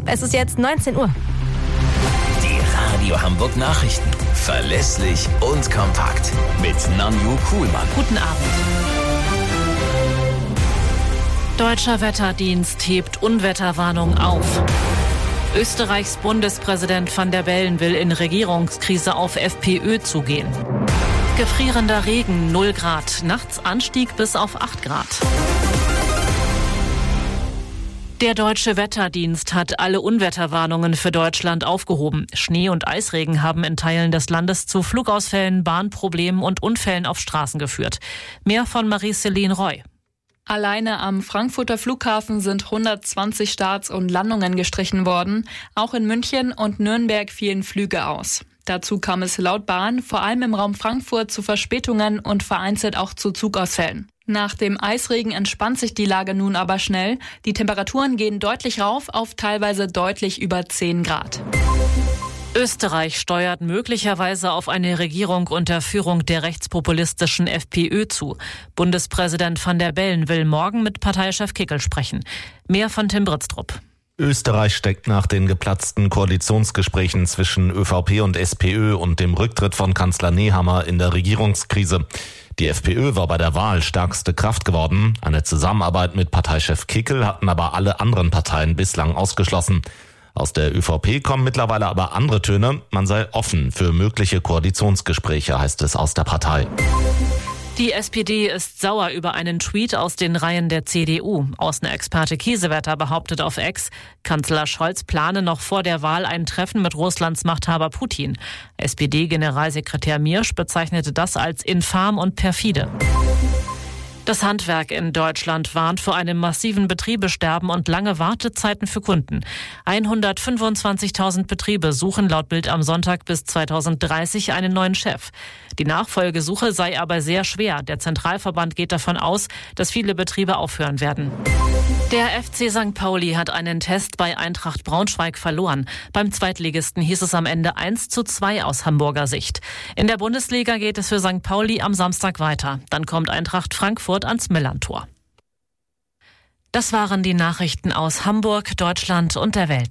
Es ist jetzt 19 Uhr. Die Radio Hamburg Nachrichten. Verlässlich und kompakt. Mit Nanju Kuhlmann. Guten Abend. Deutscher Wetterdienst hebt Unwetterwarnung auf. Österreichs Bundespräsident Van der Bellen will in Regierungskrise auf FPÖ zugehen. Gefrierender Regen, 0 Grad. Nachts Anstieg bis auf 8 Grad. Der Deutsche Wetterdienst hat alle Unwetterwarnungen für Deutschland aufgehoben. Schnee- und Eisregen haben in Teilen des Landes zu Flugausfällen, Bahnproblemen und Unfällen auf Straßen geführt. Mehr von Marie-Céline Roy. Alleine am Frankfurter Flughafen sind 120 Starts und Landungen gestrichen worden. Auch in München und Nürnberg fielen Flüge aus. Dazu kam es laut Bahn vor allem im Raum Frankfurt zu Verspätungen und vereinzelt auch zu Zugausfällen. Nach dem Eisregen entspannt sich die Lage nun aber schnell. Die Temperaturen gehen deutlich rauf auf teilweise deutlich über 10 Grad. Österreich steuert möglicherweise auf eine Regierung unter Führung der rechtspopulistischen FPÖ zu. Bundespräsident Van der Bellen will morgen mit Parteichef Kickl sprechen. Mehr von Tim Britztrup. Österreich steckt nach den geplatzten Koalitionsgesprächen zwischen ÖVP und SPÖ und dem Rücktritt von Kanzler Nehammer in der Regierungskrise. Die FPÖ war bei der Wahl stärkste Kraft geworden. Eine Zusammenarbeit mit Parteichef Kickl hatten aber alle anderen Parteien bislang ausgeschlossen. Aus der ÖVP kommen mittlerweile aber andere Töne. Man sei offen für mögliche Koalitionsgespräche, heißt es aus der Partei. Die SPD ist sauer über einen Tweet aus den Reihen der CDU. Außenexperte Kiesewetter behauptet auf X, Kanzler Scholz plane noch vor der Wahl ein Treffen mit Russlands Machthaber Putin. SPD-Generalsekretär Miersch bezeichnete das als infam und perfide. Das Handwerk in Deutschland warnt vor einem massiven Betriebesterben und lange Wartezeiten für Kunden. 125.000 Betriebe suchen laut Bild am Sonntag bis 2030 einen neuen Chef. Die Nachfolgesuche sei aber sehr schwer. Der Zentralverband geht davon aus, dass viele Betriebe aufhören werden. Der FC St. Pauli hat einen Test bei Eintracht Braunschweig verloren. Beim Zweitligisten hieß es am Ende 1:2 aus Hamburger Sicht. In der Bundesliga geht es für St. Pauli am Samstag weiter. Dann kommt Eintracht Frankfurt ans Millerntor. Das waren die Nachrichten aus Hamburg, Deutschland und der Welt.